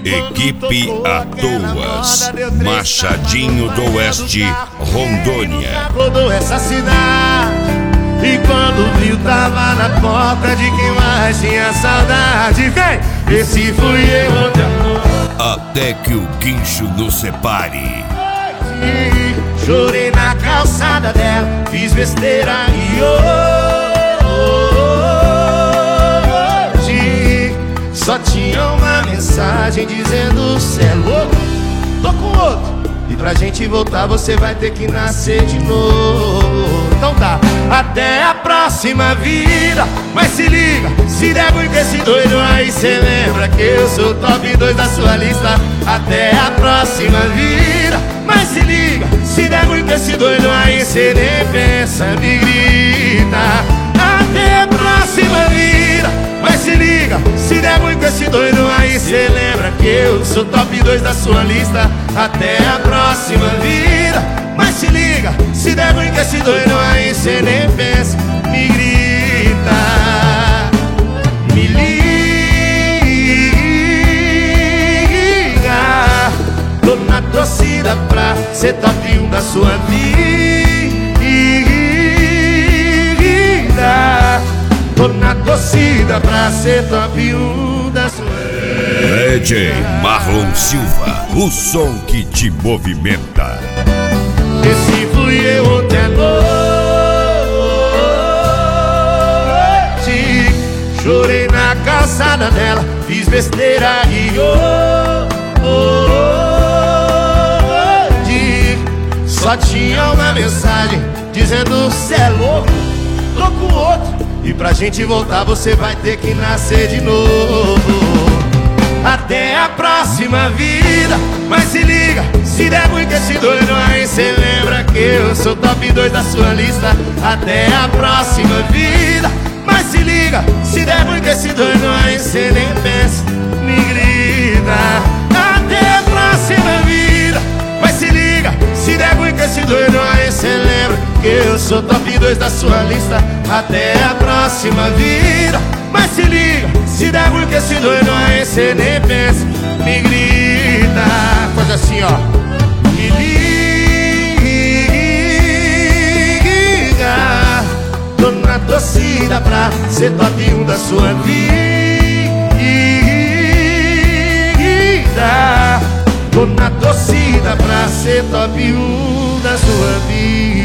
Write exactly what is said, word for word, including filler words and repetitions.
Equipe Atoas, Machadinho do Oeste, Rondônia. Rodou essa cidade e quando viu tava na porta de quem mais tinha saudade. Vem, esse fui eu ontem à noite, Até que o guincho nos separe. chorei na calçada dela, fiz besteira e hoje só tinha uma mensagem dizendo: cê é louco, tô com outro, e pra gente voltar você vai ter que nascer de novo. Então tá, até a próxima vida. Mas se liga, se der ruim com esse doido aí, cê lembra que eu sou top dois da sua lista. Até a próxima vida. Mas se liga, se der ruim com esse doido aí, cê nem pensa, me grita. Até a próxima vida. Mas se liga, se der ruim com esse doido aí, cê lembra que eu sou top dois da sua lista. Até a próxima vida. Mas se liga, se der ruim com esse doido aí, cê nem pensa, me grita. Me liga, tô na torcida pra ser top um da sua vida. Tô na torcida pra ser top um da sua vida. D J Marlon Silva, o som que te movimenta. Esse fui eu ontem à noite, chorei na calçada dela, fiz besteira e hoje só tinha uma mensagem dizendo: cê é louco, tô com outro, e pra gente voltar você vai ter que nascer de novo. Até a próxima vida. Mas se liga, se der ruim com esse doido aí, cê lembra que eu sou top dois da sua lista. Até a próxima vida. Mas se liga, se der ruim com esse doido aí, cê nem pensa, me grita. Até a próxima vida. Mas se liga, se der ruim com esse doido aí, cê lembra que eu sou top dois da sua lista. Até a próxima vida. Mas se liga, se der ruim com esse doido aí, cê nem pensa, me grita. Faz assim, ó. Me liga, tô na torcida pra ser top um da sua vida. Tô na torcida pra ser top um da sua vida.